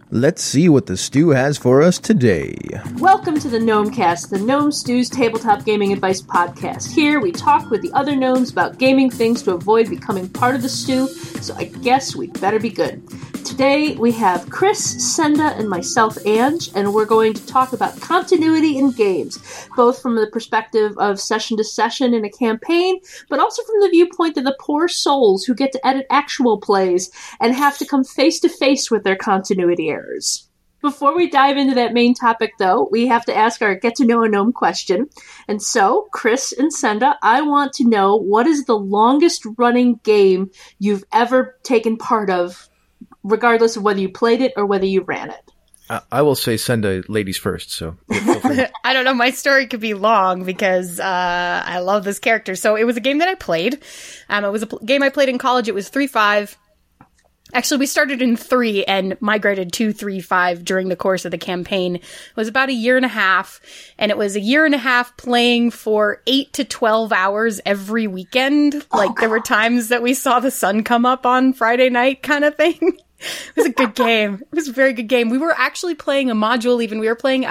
Let's see what the stew has for us today. Welcome to the Gnomecast, the Gnome Stew's tabletop gaming advice podcast. Here we talk with the other gnomes about gaming things to avoid becoming part of the stew, so I guess we'd better be good. Today we have Chris, Senda, and myself, Ange, and we're going to talk about continuity in games, both from the perspective of session to session in a campaign, but also from the viewpoint of the poor souls who get to edit actual plays and have to come face to face with their continuity errors. Before we dive into that main topic, though, we have to ask our Get to Know a Gnome question. And so, Chris and Senda, I want to know, what is the longest running game you've ever taken part of, regardless of whether you played it or whether you ran it? I will say Senda ladies first, so feel free. I don't know, my story could be long because I love this character. So it was a game that I played. It was a game I played in college. It was 3.5. Actually, we started in 3 and migrated to 3.5 during the course of the campaign. It was about a year and a half, and it was a year and a half playing for 8 to 12 hours every weekend. Like, there were times that we saw the sun come up on Friday night kind of thing. It was a good game. It was a very good game. We were actually playing a module even. We were playing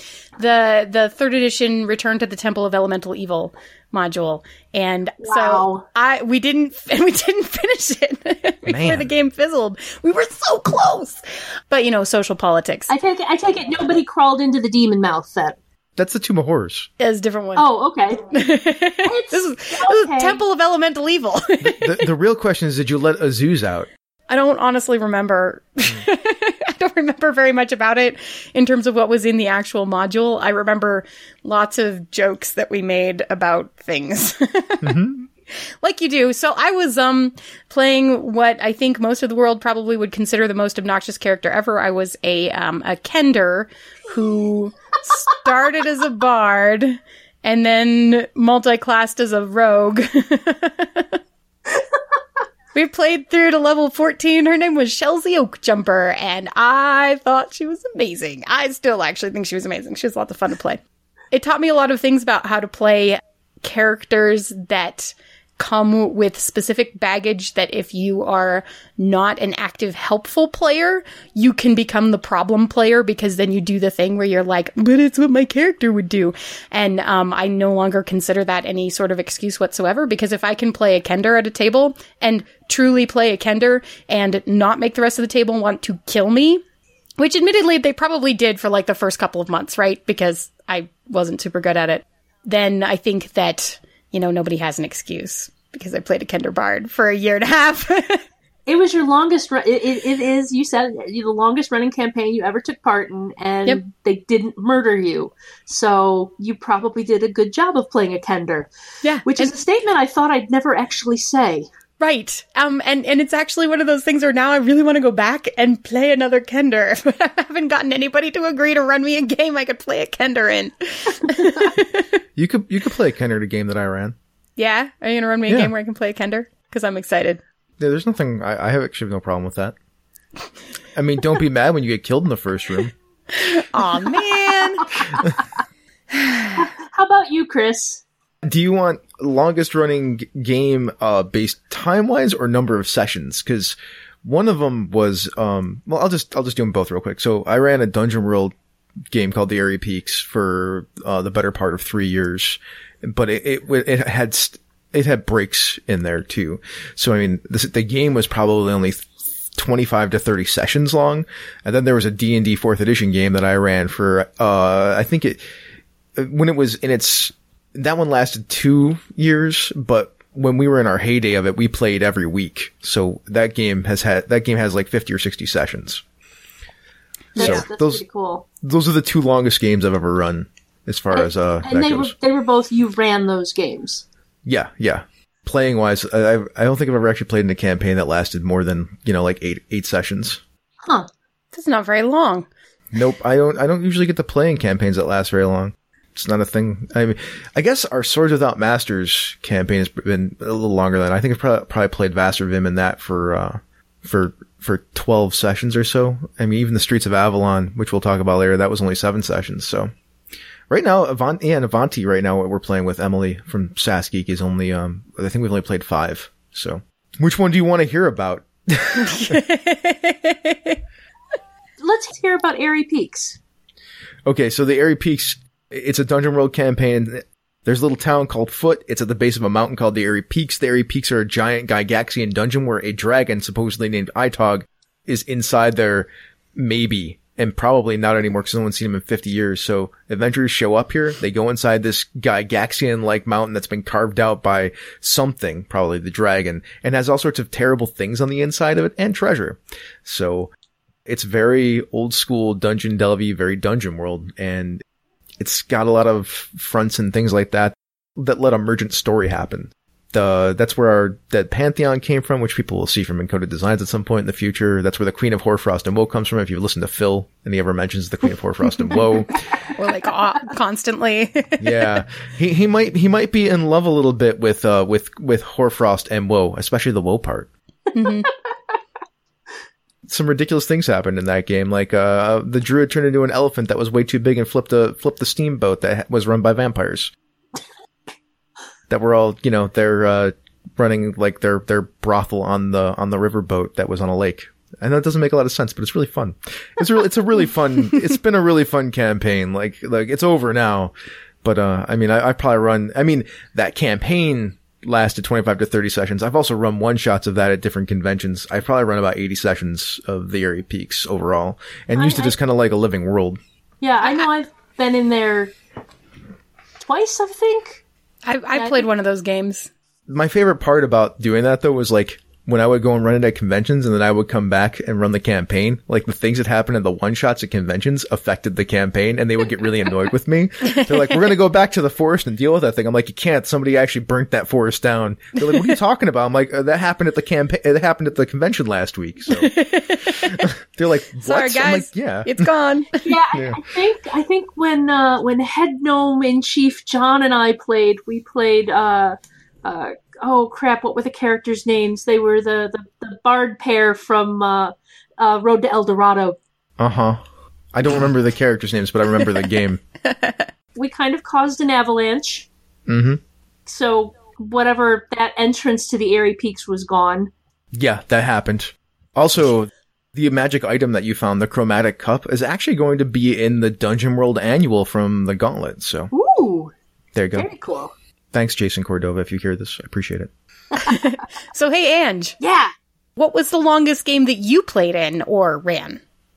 the 3rd edition Return to the Temple of Elemental Evil module. And wow. So we didn't finish it before the game fizzled. We were so close. But, social politics. I take it nobody crawled into the demon mouth then. That's the Tomb of Horrors. It's a different one. Oh, okay. This is Temple of Elemental Evil. The real question is, did you let Azuz out? I don't honestly remember. I don't remember very much about it in terms of what was in the actual module. I remember lots of jokes that we made about things. Mm-hmm. Like you do. So I was playing what I think most of the world probably would consider the most obnoxious character ever. I was a Kender who started as a bard and then multi-classed as a rogue. We played through to level 14. Her name was Shelzy Oakjumper, and I thought she was amazing. I still actually think she was amazing. She was a lot of fun to play. It taught me a lot of things about how to play characters that come with specific baggage that if you are not an active, helpful player, you can become the problem player because then you do the thing where you're like, but it's what my character would do. And I no longer consider that any sort of excuse whatsoever, because if I can play a Kender at a table and truly play a Kender and not make the rest of the table want to kill me, which admittedly they probably did for like the first couple of months, right? Because I wasn't super good at it. Then I think that nobody has an excuse because I played a Kender Bard for a year and a half. It was your longest run. It is, you said, the longest running campaign you ever took part in, and They didn't murder you. So you probably did a good job of playing a Kender. Yeah. Which is a statement I thought I'd never actually say. Right. And it's actually one of those things where now I really want to go back and play another Kender. But I haven't gotten anybody to agree to run me a game I could play a Kender in. You could play a Kender in a game that I ran. Yeah? Are you going to run me a game where I can play a Kender? Because I'm excited. Yeah, there's nothing... I have actually no problem with that. I mean, don't be mad when you get killed in the first room. Aw, man! How about you, Chris? Do you want longest running game based time-wise or number of sessions? Because one of them was... I'll just do them both real quick. So I ran a Dungeon World game called The Airy Peaks for the better part of 3 years. But it had breaks in there too. So I mean, the game was probably only 25 to 30 sessions long. And then there was a D&D 4th edition game that I ran for, I think when it was in that one lasted 2 years, but when we were in our heyday of it, we played every week. So that game has like 50 or 60 sessions. That's pretty cool. Those are the 2 longest games I've ever run. As far as that goes. They were both, you ran those games. Yeah. Playing wise, I don't think I've ever actually played in a campaign that lasted more than, like eight sessions. Huh. That's not very long. Nope. I don't usually get to play in campaigns that last very long. It's not a thing. I mean, I guess our Swords Without Masters campaign has been a little longer than I think I've probably played Vassar Vim in that for 12 sessions or so. I mean, even the Streets of Avalon, which we'll talk about later, that was only 7 sessions. So right now, Avanti right now, what we're playing with Emily from SAS Geek is only, I think we've only played 5. So which one do you want to hear about? Let's let's hear about Airy Peaks. Okay, so the Airy Peaks, it's a Dungeon World campaign. There's a little town called Foot. It's at the base of a mountain called the Airy Peaks. The Airy Peaks are a giant Gygaxian dungeon where a dragon, supposedly named Itog, is inside there, maybe, and probably not anymore because no one's seen him in 50 years. So adventurers show up here. They go inside this Gygaxian-like mountain that's been carved out by something, probably the dragon, and has all sorts of terrible things on the inside of it and treasure. So it's very old school dungeon delvey, very Dungeon World, and it's got a lot of fronts and things like that let emergent story happen. That's where that Pantheon came from, which people will see from Encoded Designs at some point in the future. That's where the Queen of Hoarfrost and Woe comes from. If you listen to Phil and he ever mentions the Queen of Hoarfrost and Woe. Or like constantly. Yeah. He might be in love a little bit with Hoarfrost and Woe, especially the Woe part. Mm-hmm. Some ridiculous things happened in that game. Like, the druid turned into an elephant that was way too big and flipped the steamboat that was run by vampires. That were all, they're running like their brothel on the riverboat that was on a lake. I know it doesn't make a lot of sense, but it's really fun. It's a really fun. It's been a really fun campaign. Like it's over now, but I probably run. That campaign lasted 25 to 30 sessions. I've also run one shots of that at different conventions. I've probably run about 80 sessions of the Airy Peaks overall, and used it as kind of like a living world. Yeah, I know. I've been in there twice, I think. I played one of those games. My favorite part about doing that, though, was like when I would go and run it at conventions and then I would come back and run the campaign, like the things that happened in the one-shots at conventions affected the campaign and they would get really annoyed with me. They're like, we're going to go back to the forest and deal with that thing. I'm like, you can't. Somebody actually burnt that forest down. They're like, what are you talking about? I'm like, that happened at the campaign. It happened at the convention last week. So they're like, what? Sorry, guys. I'm like, yeah. It's gone. Yeah. I think when Head Gnome in Chief John and I played, we played, oh crap, what were the characters' names? They were the bard pair from Road to El Dorado. Uh-huh. I don't remember the characters' names, but I remember the game. We kind of caused an avalanche. Mm-hmm. So whatever that entrance to the Airy Peaks was gone. Yeah, that happened. Also, the magic item that you found, the chromatic cup, is actually going to be in the Dungeon World Annual from the Gauntlet, so. Ooh! There you go. Very cool. Thanks, Jason Cordova, if you hear this. I appreciate it. So, hey, Ange. Yeah. What was the longest game that you played in or ran?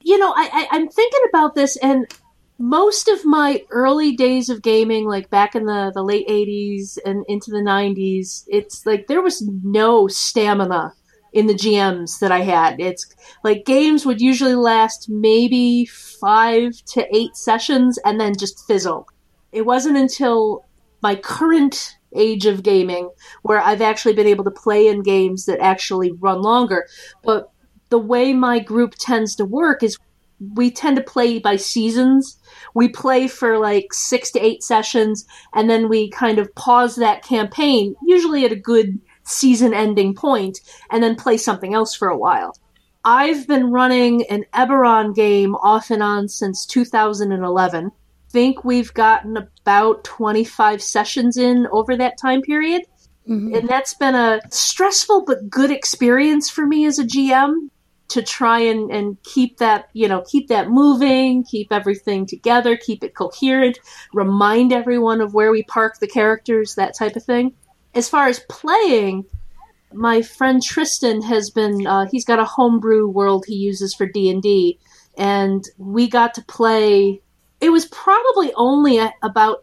I'm thinking about this, and most of my early days of gaming, like back in the late 80s and into the 90s, it's like there was no stamina in the GMs that I had. It's like games would usually last maybe 5 to 8 sessions and then just fizzle. It wasn't until my current age of gaming where I've actually been able to play in games that actually run longer. But the way my group tends to work is we tend to play by seasons. We play for like 6 to 8 sessions, and then we kind of pause that campaign, usually at a good season ending point, and then play something else for a while. I've been running an Eberron game off and on since 2011. Think we've gotten about 25 sessions in over that time period. Mm-hmm. And that's been a stressful but good experience for me as a GM to try and keep that, keep that moving, keep everything together, keep it coherent, remind everyone of where we park the characters, that type of thing. As far as playing, my friend Tristan has been, he's got a homebrew world he uses for D&D, and we got to play. It was probably only about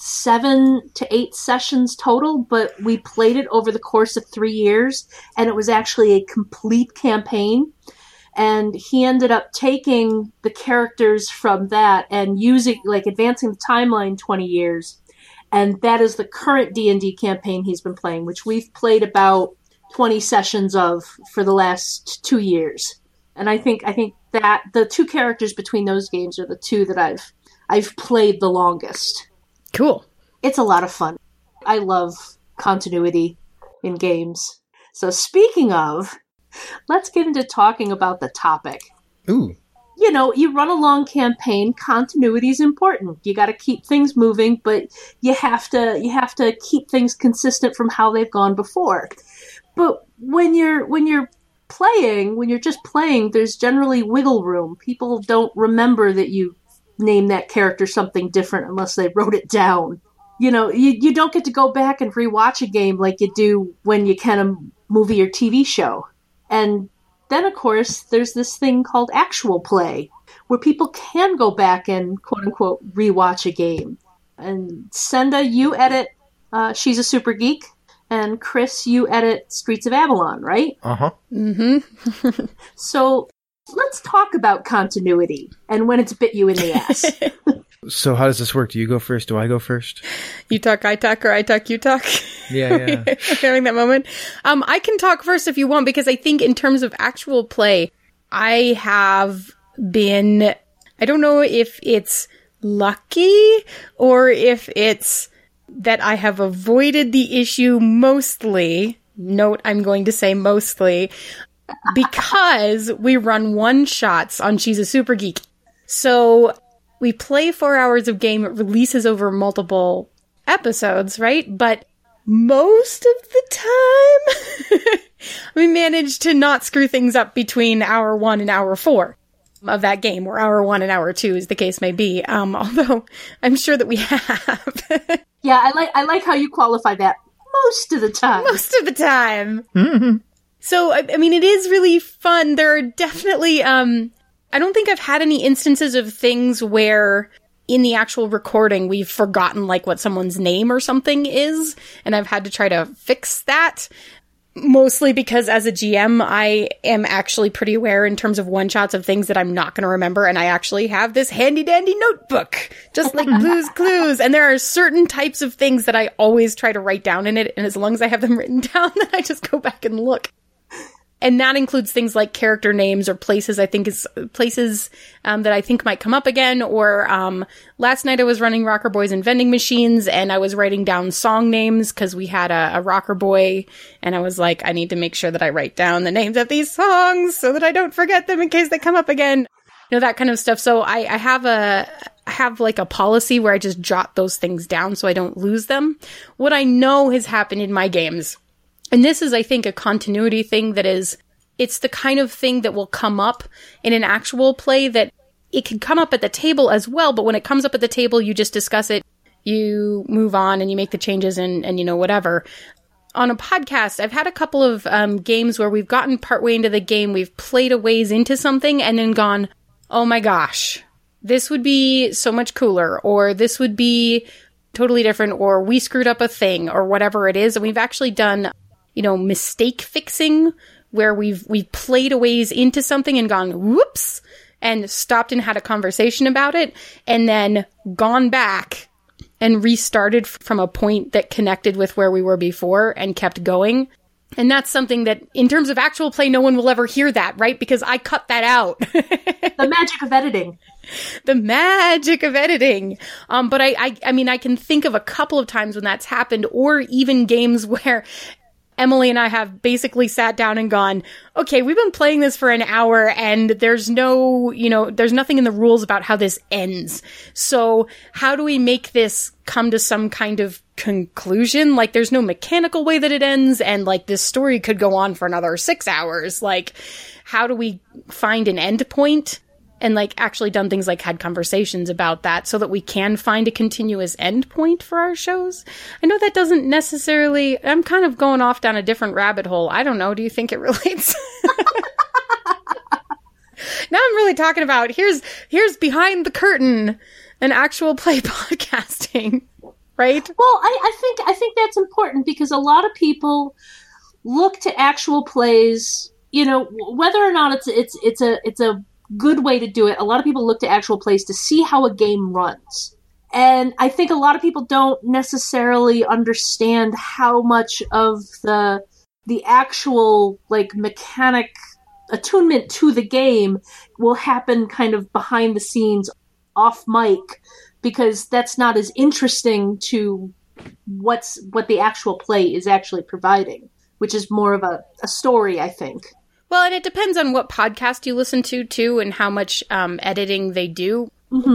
7 to 8 sessions total, but we played it over the course of 3 years, and it was actually a complete campaign. And he ended up taking the characters from that and advancing the timeline 20 years. And that is the current D&D campaign he's been playing, which we've played about 20 sessions of for the last 2 years. And I think that the 2 characters between those games are the 2 that I've played the longest. Cool. It's a lot of fun. I love continuity in games. So speaking of, let's get into talking about the topic. Ooh. You run a long campaign, continuity is important. You got to keep things moving, but you have to keep things consistent from how they've gone before. But when you're playing, when you're just playing, there's generally wiggle room. People don't remember that you named that character something different unless they wrote it down. You know, you don't get to go back and rewatch a game like you do when you can a movie or TV show. And then, of course, there's this thing called actual play, where people can go back and, quote-unquote, rewatch a game. And Senda, you edit She's a Super Geek, and Chris, you edit Streets of Avalon, right? Uh-huh. Mm-hmm. So let's talk about continuity and when it's bit you in the ass. So how does this work? Do you go first? Do I go first? You talk, I talk, or I talk, you talk. Yeah. Having that moment. I can talk first if you want, because I think in terms of actual play, I have been, I don't know if it's lucky or if it's that I have avoided the issue mostly. Note, I'm going to say mostly, because we run one-shots on She's a Super Geek. So we play 4 hours of game. It releases over multiple episodes, right? But most of the time, we manage to not screw things up between hour 1 and hour 4 of that game, or hour 1 and hour 2, as the case may be. Although I'm sure that we have. Yeah, I like how you qualify that. Most of the time. Most of the time. Mm-hmm. So, I mean, it is really fun. There are definitely, I don't think I've had any instances of things where in the actual recording we've forgotten like what someone's name or something is, and I've had to try to fix that. Mostly because as a GM, I am actually pretty aware in terms of one-shots of things that I'm not going to remember, and I actually have this handy-dandy notebook, just like Blue's Clues, and there are certain types of things that I always try to write down in it, and as long as I have them written down, then I just go back and look. And that includes things like character names or places that I think might come up again. Or last night I was running Rocker Boys and Vending Machines, and I was writing down song names because we had a Rocker Boy, and I was like, I need to make sure that I write down the names of these songs so that I don't forget them in case they come up again. You know, that kind of stuff. So I have like a policy where I just jot those things down so I don't lose them. What I know has happened in my games, and this is, I think, a continuity thing it's the kind of thing that will come up in an actual play that it can come up at the table as well, but when it comes up at the table, you just discuss it, you move on, and you make the changes and you know, whatever. On a podcast, I've had a couple of games where we've gotten partway into the game, we've played a ways into something, and then gone, oh my gosh, this would be so much cooler, or this would be totally different, or we screwed up a thing, or whatever it is. And we've actually done, you know, mistake fixing, where we've played a ways into something and gone, whoops, and stopped and had a conversation about it, and then gone back and restarted from a point that connected with where we were before and kept going. And that's something that, in terms of actual play, no one will ever hear that, right? Because I cut that out. The magic of editing. The magic of editing. But I mean, I can think of a couple of times when that's happened, or even games where Emily and I have basically sat down and gone, okay, we've been playing this for an hour and there's there's nothing in the rules about how this ends. So how do we make this come to some kind of conclusion? Like, there's no mechanical way that it ends, and like this story could go on for another 6 hours. Like, how do we find an end point? And like actually done things like had conversations about that so that we can find a continuous end point for our shows. I know that doesn't necessarily, I'm kind of going off down a different rabbit hole. I don't know. Do you think it relates? Now I'm really talking about here's behind the curtain, an actual play podcasting, right? Well, I think that's important because a lot of people look to actual plays, you know, whether or not it's a good way to do it. A lot of people look to actual plays to see how a game runs. And I think a lot of people don't necessarily understand how much of the actual like mechanic attunement to the game will happen kind of behind the scenes off mic, because that's not as interesting to what the actual play is actually providing, which is more of a story, I think. Well, and it depends on what podcast you listen to, too, and how much editing they do. Mm-hmm.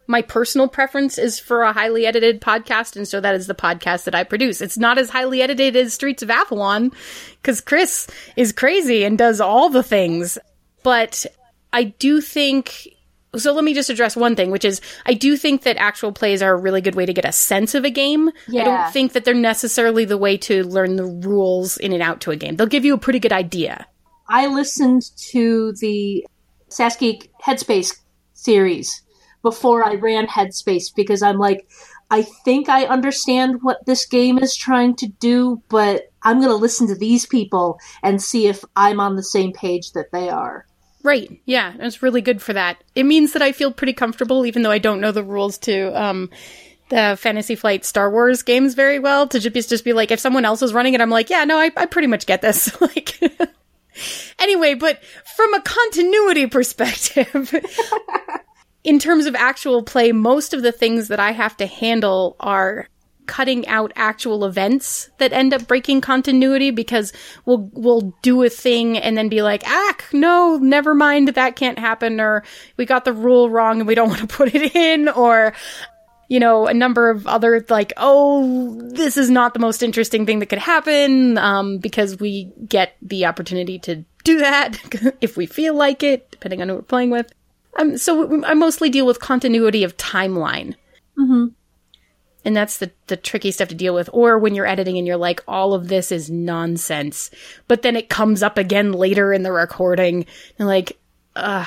my personal preference is for a highly edited podcast, and so that is the podcast that I produce. It's not as highly edited as Streets of Avalon, because Chris is crazy and does all the things. But I do think... So let me just address one thing, which is I do think that actual plays are a really good way to get a sense of a game. Yeah. I don't think that they're necessarily the way to learn the rules in and out to a game. They'll give you a pretty good idea. I listened to the Sasgeek Headspace series before I ran Headspace because I'm like, I think I understand what this game is trying to do, but I'm going to listen to these people and see if I'm on the same page that they are. Right. Yeah, it's really good for that. It means that I feel pretty comfortable, even though I don't know the rules to the Fantasy Flight Star Wars games very well, to just be like, if someone else is running it, I'm like, yeah, no, I pretty much get this. Like, anyway, but from a continuity perspective, in terms of actual play, most of the things that I have to handle are cutting out actual events that end up breaking continuity, because we'll do a thing and then be like, no, never mind, that can't happen, or we got the rule wrong and we don't want to put it in, or, you know, a number of other, like, oh, this is not the most interesting thing that could happen, because we get the opportunity to do that if we feel like it, depending on who we're playing with. So I mostly deal with continuity of timeline. Mm-hmm. And that's the tricky stuff to deal with. Or when you're editing and you're like, all of this is nonsense. But then it comes up again later in the recording. And like, ugh.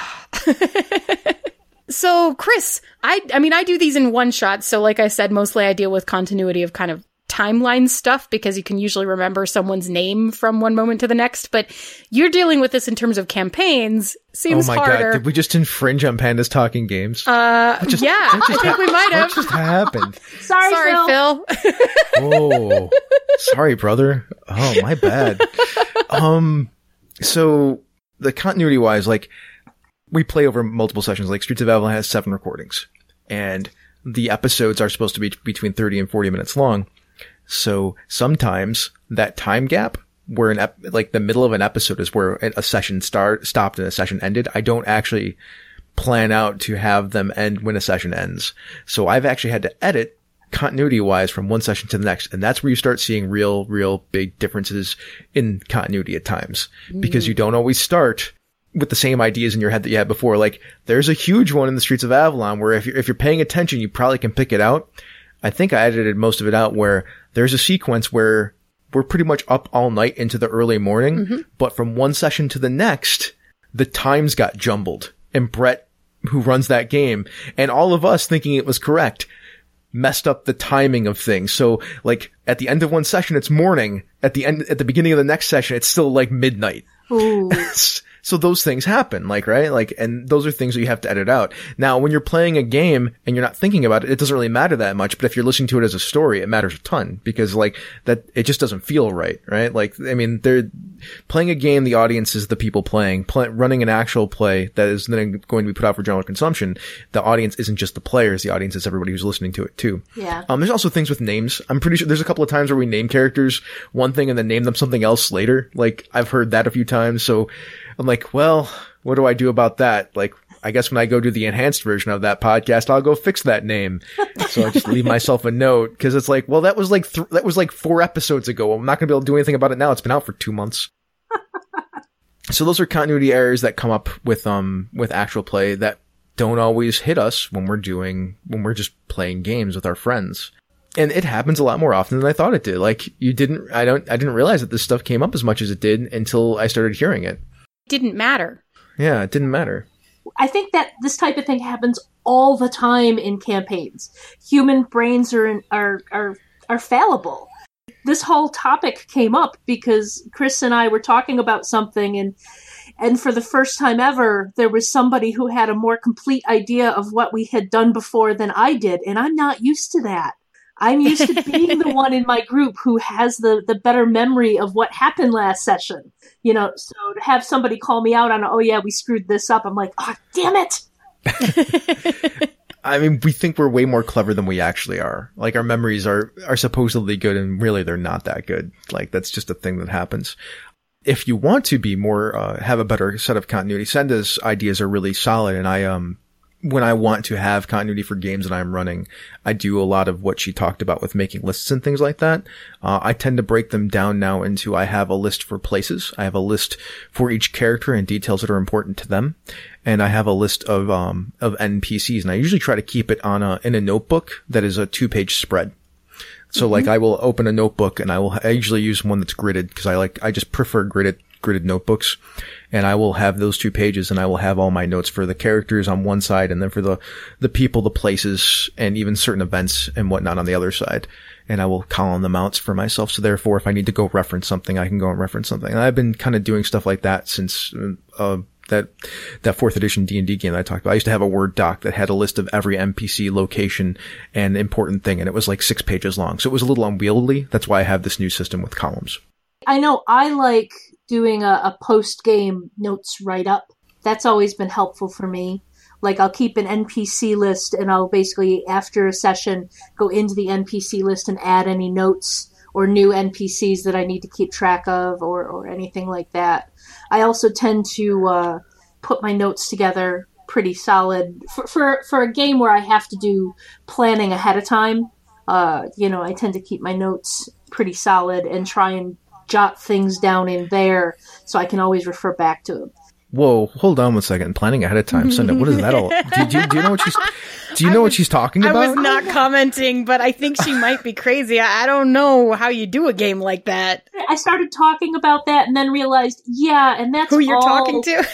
So, Chris, I mean, I do these in one shot. So like I said, mostly I deal with continuity of kind of timeline stuff, because you can usually remember someone's name from one moment to the next. But you're dealing with this in terms of campaigns. Seems harder. Oh my god, did we just infringe on Pandas Talking Games? I think we might have. What just happened? Sorry, Phil. Oh, sorry, brother. Oh, my bad. So the continuity wise, like, we play over multiple sessions. Like, Streets of Avalon has 7 recordings, and the episodes are supposed to be between 30 and 40 minutes long. So sometimes that time gap where like the middle of an episode is where a session stopped and a session ended. I don't actually plan out to have them end when a session ends. So I've actually had to edit continuity wise from one session to the next. And that's where you start seeing real big differences in continuity at times, because you don't always start with the same ideas in your head that you had before. Like, there's a huge one in the Streets of Avalon where if you're paying attention, you probably can pick it out. I think I edited most of it out where there's a sequence where we're pretty much up all night into the early morning, but from one session to the next, the times got jumbled. And Brett, who runs that game, and all of us thinking it was correct, messed up the timing of things. So, like, at the end of one session, it's morning. At the beginning of the next session, it's still like midnight. Ooh. So those things happen, like, right? Like, and those are things that you have to edit out. Now, when you're playing a game and you're not thinking about it, it doesn't really matter that much. But if you're listening to it as a story, it matters a ton, because like that, it just doesn't feel right, right? Like, I mean, they're playing a game. The audience is the people playing, running an actual play that is then going to be put out for general consumption. The audience isn't just the players. The audience is everybody who's listening to it too. Yeah. There's also things with names. I'm pretty sure there's a couple of times where we name characters one thing and then name them something else later. Like, I've heard that a few times. So I'm like, well, what do I do about that? Like, I guess when I go do the enhanced version of that podcast, I'll go fix that name. So I just leave myself a note, because it's like, well, that was like 4 episodes ago. I'm not going to be able to do anything about it now. It's been out for 2 months. So those are continuity errors that come up with actual play that don't always hit us when we're just playing games with our friends. And it happens a lot more often than I thought it did. Like, I didn't realize that this stuff came up as much as it did until I started hearing it. Didn't matter. Yeah, it didn't matter. I think that this type of thing happens all the time in campaigns. Human brains are fallible. This whole topic came up because Chris and I were talking about something, and for the first time ever, there was somebody who had a more complete idea of what we had done before than I did, and I'm not used to that. I'm used to being the one in my group who has the better memory of what happened last session. You know, so to have somebody call me out on, oh yeah, we screwed this up, I'm like, oh, damn it! I mean, we think we're way more clever than we actually are. Like, our memories are supposedly good, and really they're not that good. Like, that's just a thing that happens. If you want to be more, have a better set of continuity, Senda's ideas are really solid, and when I want to have continuity for games that I'm running, I do a lot of what she talked about with making lists and things like that. I tend to break them down now into, I have a list for places. I have a list for each character and details that are important to them. And I have a list of NPCs, and I usually try to keep it in a notebook that is a 2-page spread. So like I will open a notebook and I usually use one that's gridded because I just prefer gridded notebooks, and I will have those 2 pages and I will have all my notes for the characters on one side and then for the people, the places, and even certain events and whatnot on the other side. And I will column them out for myself. So therefore, if I need to go reference something, I can go and reference something. And I've been kind of doing stuff like that since, that 4th edition D&D game that I talked about. I used to have a Word doc that had a list of every NPC location and important thing, and it was like 6 pages long. So it was a little unwieldy. That's why I have this new system with columns. I know I like doing a post-game notes write-up. That's always been helpful for me. Like, I'll keep an NPC list, and I'll basically, after a session, go into the NPC list and add any notes or new NPCs that I need to keep track of or anything like that. I also tend to put my notes together pretty solid. For a game where I have to do planning ahead of time, I tend to keep my notes pretty solid and try and jot things down in there so I can always refer back to them. Whoa, hold on one second. Planning ahead of time, Sunday. What is that all? Do you know what she's? Do you know what she's talking about? I was not commenting, but I think she might be crazy. I don't know how you do a game like that. I started talking about that and then realized, and that's who you're talking to.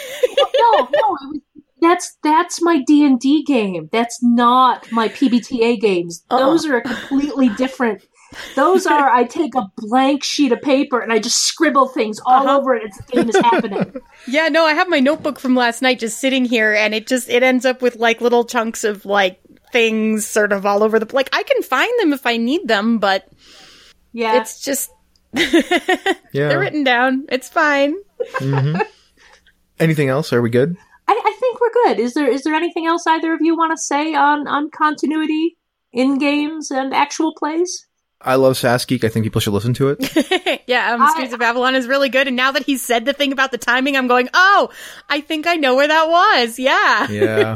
No, that's my D&D game. That's not my PBTA games. Those are a completely different. Those are, I take a blank sheet of paper and I just scribble things all over it as the game is happening. Yeah, no, I have my notebook from last night just sitting here, and it ends up with like little chunks of like things sort of all over the place. Like, I can find them if I need them, but it's just they're written down. It's fine. Mm-hmm. Anything else? Are we good? I think we're good. Is there anything else either of you want to say on continuity in games and actual plays? I love Sasgeek. I think people should listen to it. Streets of Avalon is really good. And now that he's said the thing about the timing, I'm going, I think I know where that was. Yeah. Yeah.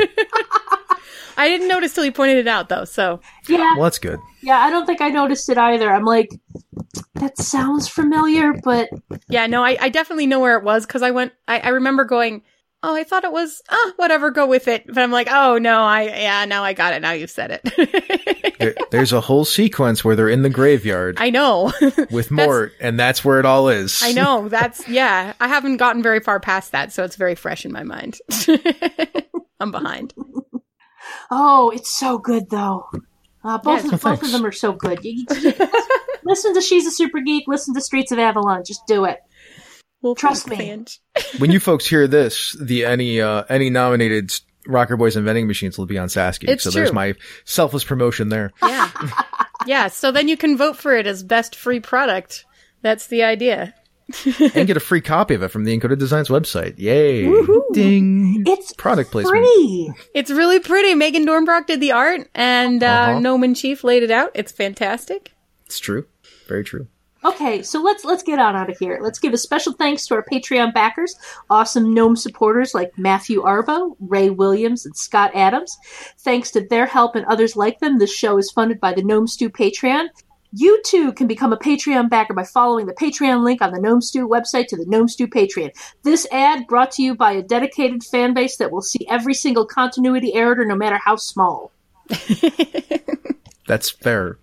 I didn't notice till he pointed it out, though, so. Yeah. Well, that's good. Yeah, I don't think I noticed it either. I'm like, that sounds familiar, but... Yeah, no, I definitely know where it was, because I remember going, I thought it was, whatever, go with it. But I'm like, now I got it. Now you've said it. There's a whole sequence where they're in the graveyard. I know. With Mort, and that's where it all is. I know. I haven't gotten very far past that, so it's very fresh in my mind. I'm behind. Oh, it's so good, though. Both of them are so good. Listen to She's a Super Geek. Listen to Streets of Avalon. Just do it. Trust me. When you folks hear this, any nominated Rocker Boys and Vending Machines will be on Sasky. It's so true. There's my selfless promotion there. Yeah. Yeah, so then you can vote for it as best free product. That's the idea. And get a free copy of it from the Encoded Designs website. Yay. Woo-hoo. Ding. It's product placement. Pretty. It's really pretty. Megan Dornbrock did the art, and Gnome in Chief laid it out. It's fantastic. It's true. Very true. Okay, so let's get on out of here. Let's give a special thanks to our Patreon backers, awesome GNOME supporters like Matthew Arbo, Ray Williams, and Scott Adams. Thanks to their help and others like them, this show is funded by the Gnome Stew Patreon. You too can become a Patreon backer by following the Patreon link on the Gnome Stew website to the Gnome Stew Patreon. This ad brought to you by a dedicated fan base that will see every single continuity error, no matter how small. That's fair.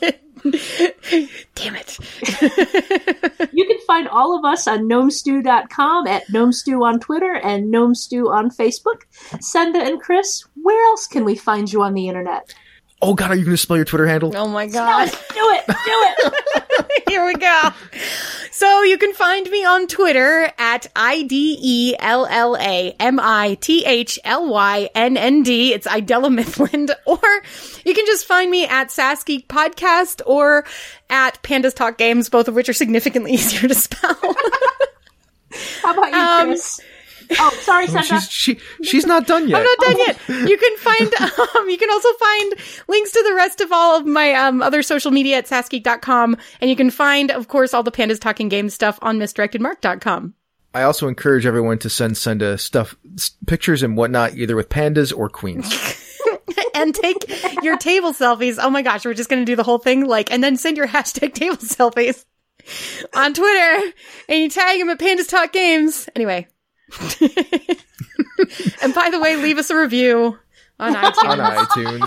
Damn it. You can find all of us on gnomestew.com, at gnomestew on Twitter, and gnomestew on Facebook. Senda and Chris, where else can we find you on the internet? Oh God, are you going to spell your Twitter handle? Oh my God. No, do it. Here we go. So you can find me on Twitter at IDELLAMITHLYNND. It's Idella Midland. Or you can just find me at Sasgeek Podcast or at Pandas Talk Games, both of which are significantly easier to spell. How about you, Chris? Oh, sorry, Sandra. She's not done yet. I'm not done yet. You can find, you can also find links to the rest of all of my other social media at sasgeek.com. And you can find, of course, all the Pandas Talking Games stuff on misdirectedmark.com. I also encourage everyone to send pictures and whatnot, either with pandas or queens. And take your table selfies. Oh my gosh, we're just going to do the whole thing. And then send your hashtag table selfies on Twitter. And you tag them at Pandas Talk Games. Anyway. And by the way, leave us a review on iTunes.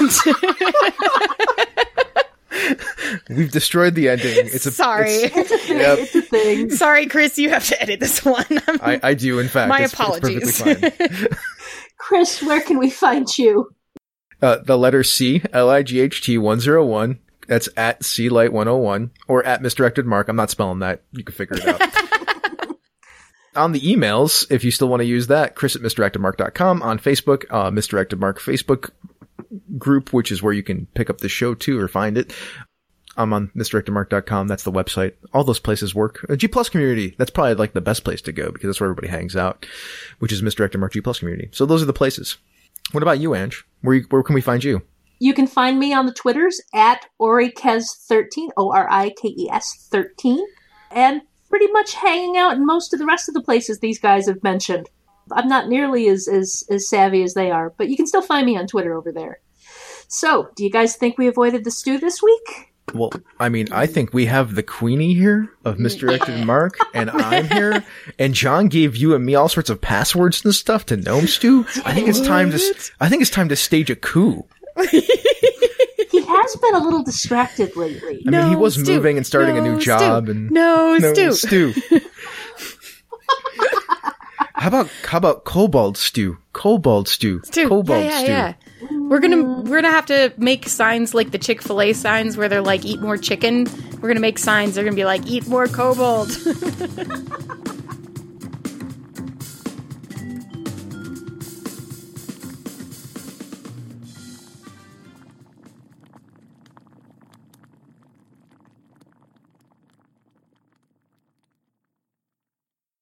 We've destroyed the ending. Sorry. It's a thing. Sorry, Chris, you have to edit this one. I do, in fact. My apologies. It's perfectly fine. Chris, where can we find you? The letter C, LIGHT 101. That's at CLight101 or at Misdirected Mark. I'm not spelling that. You can figure it out. On the emails, if you still want to use that, Chris at misdirectedmark.com. On Facebook, Misdirected Mark Facebook group, which is where you can pick up the show too or find it. I'm on misdirectedmark.com. That's the website. All those places work. G Plus community. That's probably the best place to go because that's where everybody hangs out, which is Misdirected Mark G Plus community. So those are the places. What about you, Ange? Where can we find you? You can find me on the Twitters at Orikes13, Orikes 13, and pretty much hanging out in most of the rest of the places these guys have mentioned. I'm not nearly as savvy as they are, but you can still find me on Twitter over there. So, do you guys think we avoided the stew this week? Well, I mean, I think we have the Queenie here of Misdirected Mark, and I'm here, and John gave you and me all sorts of passwords and stuff to Gnome Stew. I think it's time to stage a coup. He has been a little distracted lately. I mean, he was moving and starting a new job, and Stew. How about Kobold Stew? Kobold Stew. Yeah. We're gonna have to make signs like the Chick-fil-A signs where they're like, eat more chicken. We're gonna make signs. They're gonna be like, eat more kobold.